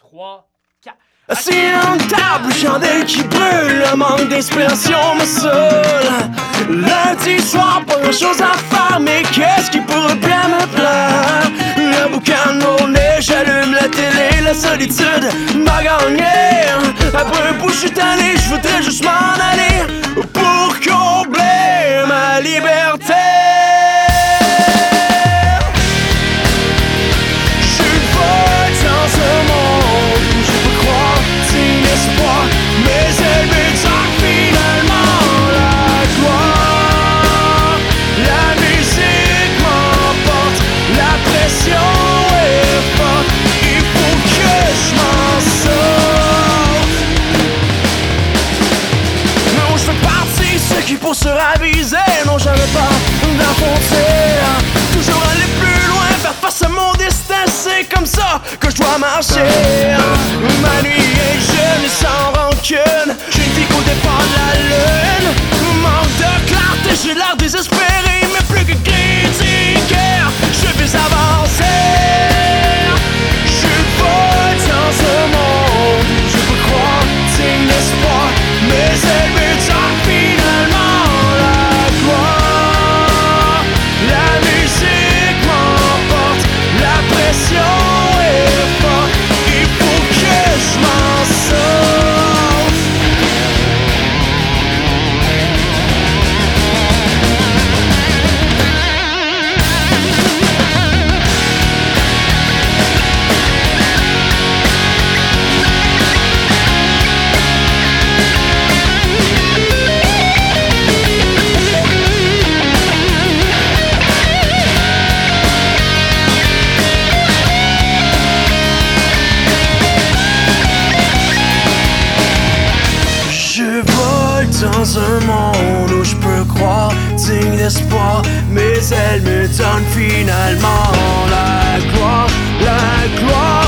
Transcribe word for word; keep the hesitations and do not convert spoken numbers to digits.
trois, quatre. Assis à une table, chandelle qui brûle, le manque d'inspiration me saoule. Lundi soir, pas grand chose à faire, mais qu'est-ce qui pourrait bien me plaire? Le bouquin de mon nez, j'allume la télé, la solitude m'a gagné. Après un bout, je suis tanné, je voudrais juste m'en aller pour combler ma liberté. Pour se raviser, non jamais pas d'enfoncer. Toujours aller plus loin, faire face à mon destin. C'est comme ça que je dois marcher. Ma nuit est jeune et sans rancune. J'ai dit qu'au départ de la lune, manque de clarté, j'ai l'air désespéré, mais plus que critique. Je vais avancer. Je suis pas dans ce monde où je peux croire, digne d'espoir, mais elle me tend finalement. Dans un monde où je peux croire, digne d'espoir, mais elle me donne finalement la gloire, la gloire.